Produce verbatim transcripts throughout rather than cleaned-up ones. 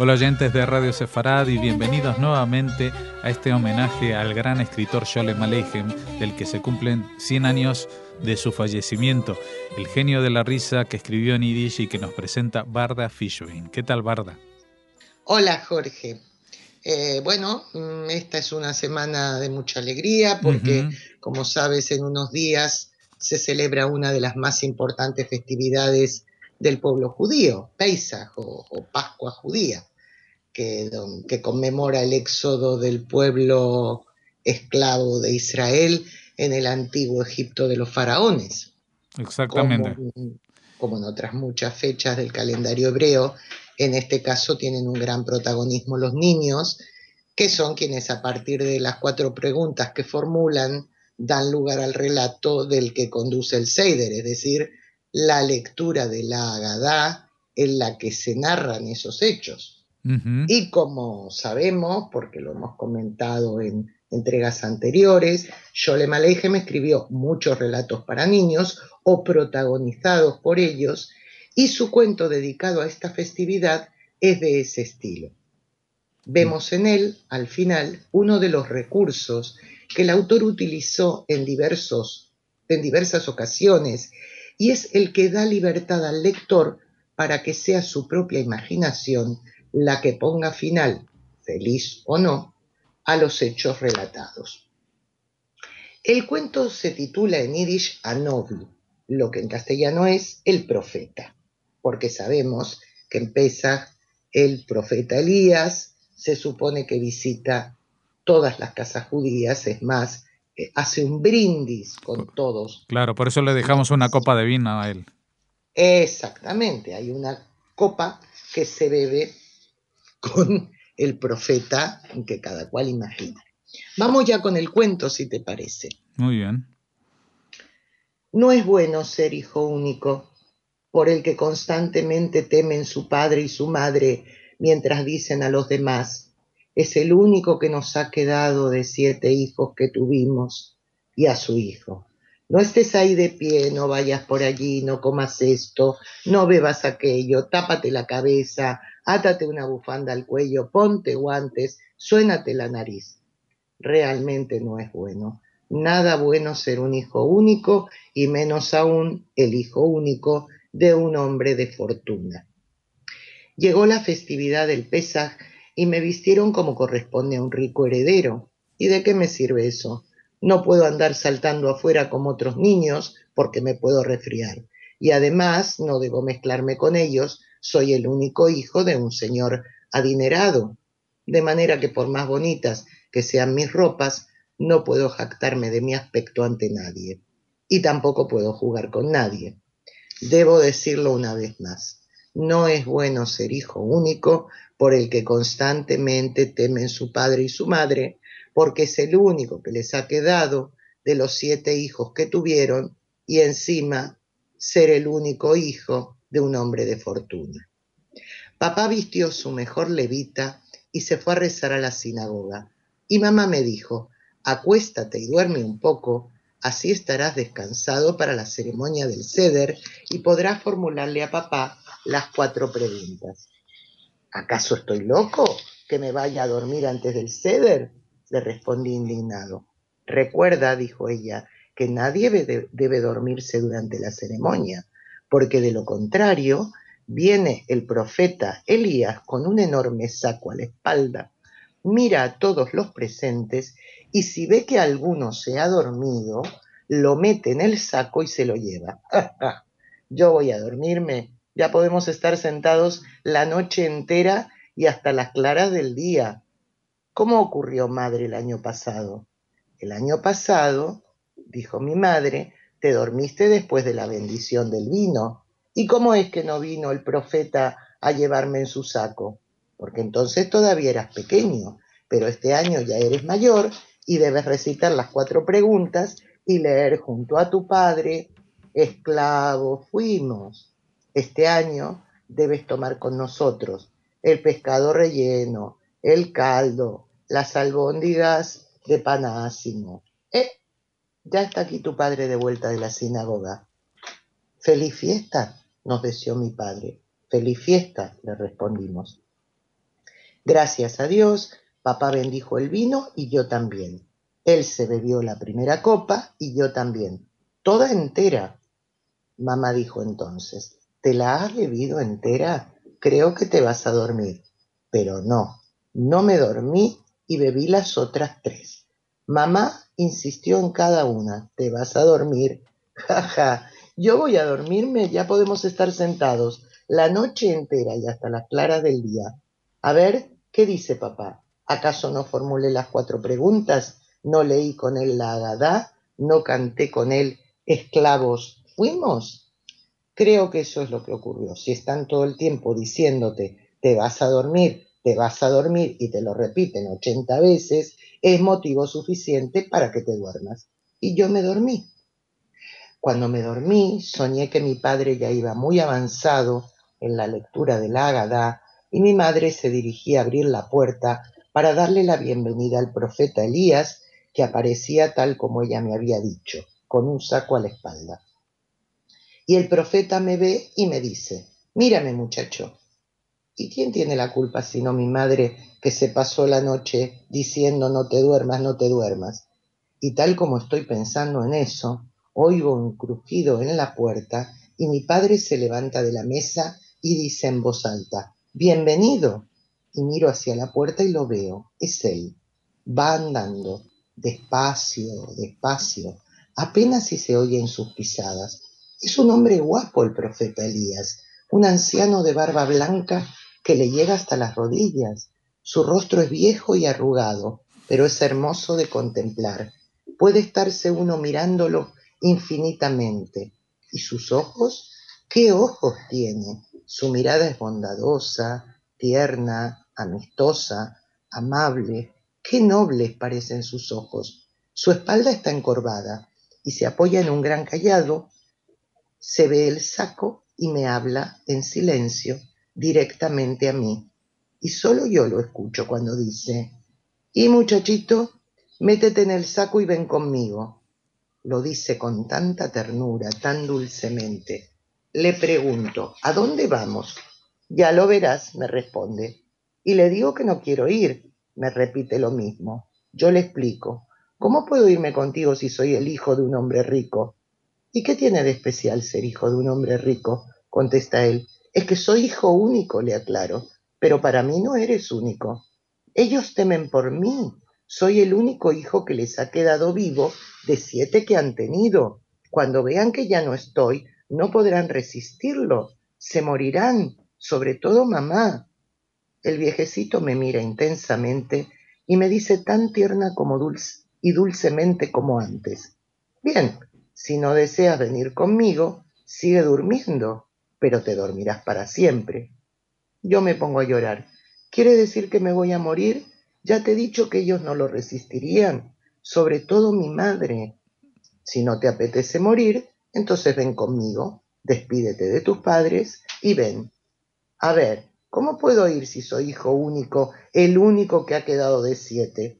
Hola oyentes de Radio Sefarad y bienvenidos nuevamente a este homenaje al gran escritor Sholem Aleichem, del que se cumplen cien años de su fallecimiento, el genio de la risa que escribió en yiddish y que nos presenta Barda Fishbein. ¿Qué tal, Barda? Hola, Jorge. Eh, bueno, esta es una semana de mucha alegría porque, uh-huh. como sabes, en unos días se celebra una de las más importantes festividades del pueblo judío, Pesaj o, o Pascua judía, que, que conmemora el éxodo del pueblo esclavo de Israel en el antiguo Egipto de los faraones. Exactamente. Como, como en otras muchas fechas del calendario hebreo, en este caso tienen un gran protagonismo los niños, que son quienes a partir de las cuatro preguntas que formulan dan lugar al relato del que conduce el Seider, es decir, la lectura de la Agadá en la que se narran esos hechos. Uh-huh. Y como sabemos, porque lo hemos comentado en entregas anteriores, Sholem Aleichem escribió muchos relatos para niños o protagonizados por ellos, y su cuento dedicado a esta festividad es de ese estilo. Vemos en él, al final, uno de los recursos que el autor utilizó en, diversos, en diversas ocasiones, y es el que da libertad al lector para que sea su propia imaginación la que ponga final, feliz o no, a los hechos relatados. El cuento se titula en yiddish Anovi, lo que en castellano es El Profeta, porque sabemos que en Pesaj el profeta Elías se supone que visita todas las casas judías, es más, eh, hace un brindis con todos. Claro, por eso le dejamos una copa de vino a él. Exactamente, hay una copa que se bebe con el profeta que cada cual imagina. Vamos ya con el cuento, si te parece. Muy bien. No es bueno ser hijo único, por el que constantemente temen su padre y su madre, mientras dicen a los demás: es el único que nos ha quedado de siete hijos que tuvimos, y a su hijo. No estés ahí de pie, no vayas por allí, no comas esto, no bebas aquello, tápate la cabeza, átate una bufanda al cuello, ponte guantes, suénate la nariz. Realmente no es bueno. Nada bueno ser un hijo único, y menos aún el hijo único de un hombre de fortuna. Llegó la festividad del Pesaj y me vistieron como corresponde a un rico heredero. ¿Y de qué me sirve eso? No puedo andar saltando afuera como otros niños porque me puedo resfriar. Y además no debo mezclarme con ellos, soy el único hijo de un señor adinerado. De manera que por más bonitas que sean mis ropas, no puedo jactarme de mi aspecto ante nadie. Y tampoco puedo jugar con nadie. Debo decirlo una vez más. No es bueno ser hijo único, por el que constantemente temen su padre y su madre, porque es el único que les ha quedado de los siete hijos que tuvieron, y encima ser el único hijo de un hombre de fortuna. Papá vistió su mejor levita y se fue a rezar a la sinagoga. Y mamá me dijo: acuéstate y duerme un poco, así estarás descansado para la ceremonia del Seder y podrás formularle a papá las cuatro preguntas. ¿Acaso estoy loco que me vaya a dormir antes del Seder?, le respondí indignado. Recuerda, dijo ella, que nadie debe, debe dormirse durante la ceremonia, porque de lo contrario viene el profeta Elías con un enorme saco a la espalda, mira a todos los presentes y si ve que alguno se ha dormido, lo mete en el saco y se lo lleva. Yo voy a dormirme, ya podemos estar sentados la noche entera y hasta las claras del día. ¿Cómo ocurrió, madre, el año pasado? El año pasado, dijo mi madre, te dormiste después de la bendición del vino. ¿Y cómo es que no vino el profeta a llevarme en su saco? Porque entonces todavía eras pequeño, pero este año ya eres mayor y debes recitar las cuatro preguntas y leer junto a tu padre: esclavos fuimos. Este año debes tomar con nosotros el pescado relleno, el caldo, las albóndigas de panásimo. Eh, ya está aquí tu padre de vuelta de la sinagoga. Feliz fiesta, nos deseó mi padre. Feliz fiesta, le respondimos. Gracias a Dios, papá bendijo el vino y yo también. Él se bebió la primera copa y yo también. Toda entera. Mamá dijo entonces, ¿te la has bebido entera? Creo que te vas a dormir. Pero no, no me dormí y bebí las otras tres. Mamá insistió en cada una, ¿te vas a dormir? Ja, ja, yo voy a dormirme, ya podemos estar sentados la noche entera y hasta las claras del día. A ver, ¿qué dice papá? ¿Acaso no formulé las cuatro preguntas? ¿No leí con él la Agadá? ¿No canté con él esclavos fuimos? Creo que eso es lo que ocurrió. Si están todo el tiempo diciéndote, te vas a dormir, te vas a dormir, y te lo repiten ochenta veces, es motivo suficiente para que te duermas. Y yo me dormí. Cuando me dormí, soñé que mi padre ya iba muy avanzado en la lectura del Agadá y mi madre se dirigía a abrir la puerta para darle la bienvenida al profeta Elías, que aparecía tal como ella me había dicho, con un saco a la espalda. Y el profeta me ve y me dice, mírame muchacho. ¿Y quién tiene la culpa sino mi madre, que se pasó la noche diciendo no te duermas, no te duermas? Y tal como estoy pensando en eso, oigo un crujido en la puerta y mi padre se levanta de la mesa y dice en voz alta, bienvenido. Y miro hacia la puerta y lo veo, es él. Va andando, despacio, despacio, apenas si se oyen sus pisadas. Es un hombre guapo el profeta Elías, un anciano de barba blanca que le llega hasta las rodillas. Su rostro es viejo y arrugado, pero es hermoso de contemplar. Puede estarse uno mirándolo infinitamente. ¿Y sus ojos? ¿Qué ojos tiene? Su mirada es bondadosa, tierna, amistosa, amable. Qué nobles parecen sus ojos. Su espalda está encorvada y se apoya en un gran cayado. Se ve el saco y me habla en silencio directamente a mí. Y solo yo lo escucho cuando dice, y muchachito, métete en el saco y ven conmigo. Lo dice con tanta ternura, tan dulcemente. Le pregunto, ¿a dónde vamos? Ya lo verás, me responde. Y le digo que no quiero ir. Me repite lo mismo. Yo le explico, ¿cómo puedo irme contigo si soy el hijo de un hombre rico? ¿Y qué tiene de especial ser hijo de un hombre rico? Contesta él. Es que soy hijo único, le aclaro, pero para mí no eres único. Ellos temen por mí. Soy el único hijo que les ha quedado vivo de siete que han tenido. Cuando vean que ya no estoy, no podrán resistirlo. Se morirán, sobre todo mamá. El viejecito me mira intensamente y me dice tan tierna como dulce y dulcemente como antes. Bien, si no deseas venir conmigo, sigue durmiendo, pero te dormirás para siempre. Yo me pongo a llorar. ¿Quiere decir que me voy a morir? Ya te he dicho que ellos no lo resistirían, sobre todo mi madre. Si no te apetece morir, entonces ven conmigo, despídete de tus padres y ven. A ver, ¿cómo puedo ir si soy hijo único, el único que ha quedado de siete?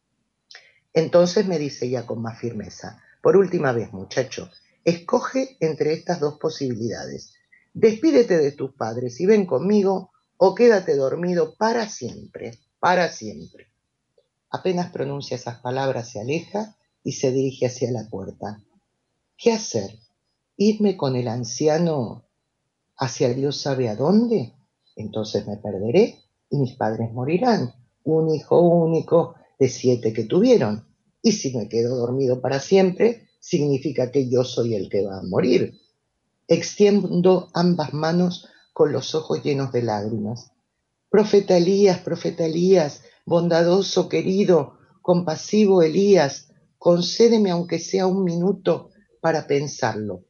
Entonces me dice ya con más firmeza, por última vez, muchacho, escoge entre estas dos posibilidades. Despídete de tus padres y ven conmigo, o quédate dormido para siempre, para siempre. Apenas pronuncia esas palabras, se aleja y se dirige hacia la puerta. ¿Qué hacer? ¿Irme con el anciano hacia Dios sabe a dónde? Entonces me perderé y mis padres morirán, un hijo único de siete que tuvieron. Y si me quedo dormido para siempre, significa que yo soy el que va a morir. Extiendo ambas manos con los ojos llenos de lágrimas. Profeta Elías, profeta Elías, bondadoso, querido, compasivo Elías, concédeme aunque sea un minuto para pensarlo.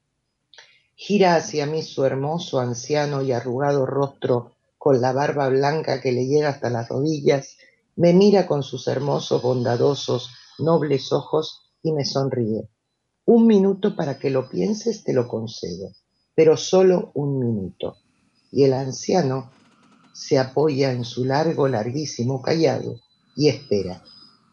Gira hacia mí su hermoso, anciano y arrugado rostro, con la barba blanca que le llega hasta las rodillas, me mira con sus hermosos, bondadosos, nobles ojos y me sonríe. Un minuto para que lo pienses te lo concedo, pero solo un minuto. Y el anciano se apoya en su largo, larguísimo cayado y espera.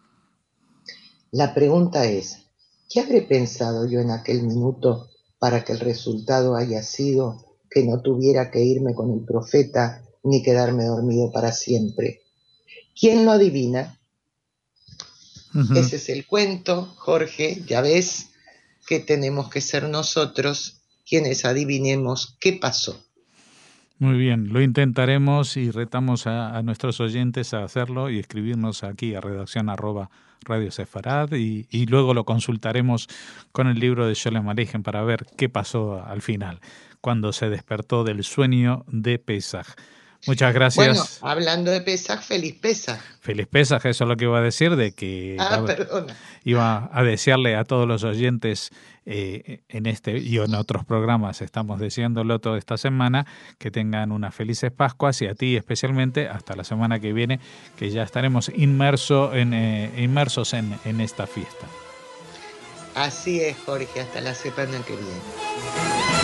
La pregunta es, ¿qué habré pensado yo en aquel minuto para que el resultado haya sido que no tuviera que irme con el profeta ni quedarme dormido para siempre. ¿Quién lo adivina? Uh-huh. Ese es el cuento, Jorge, ya ves que tenemos que ser nosotros quienes adivinemos qué pasó. Muy bien, lo intentaremos y retamos a, a nuestros oyentes a hacerlo y escribirnos aquí a redacción arroba Radio Sefarad y, y luego lo consultaremos con el libro de Sholem Aleichem para ver qué pasó al final, cuando se despertó del sueño de Pesaj. Muchas gracias. Bueno, hablando de Pesaj, feliz Pesaj. Feliz Pesaj, eso es lo que iba a decir, de que ah, perdona. iba a desearle a todos los oyentes eh, en este y en otros programas, estamos deseándolo toda esta semana, que tengan unas felices Pascuas y a ti especialmente hasta la semana que viene, que ya estaremos inmerso en, eh, inmersos en, en esta fiesta. Así es, Jorge, hasta la semana que viene.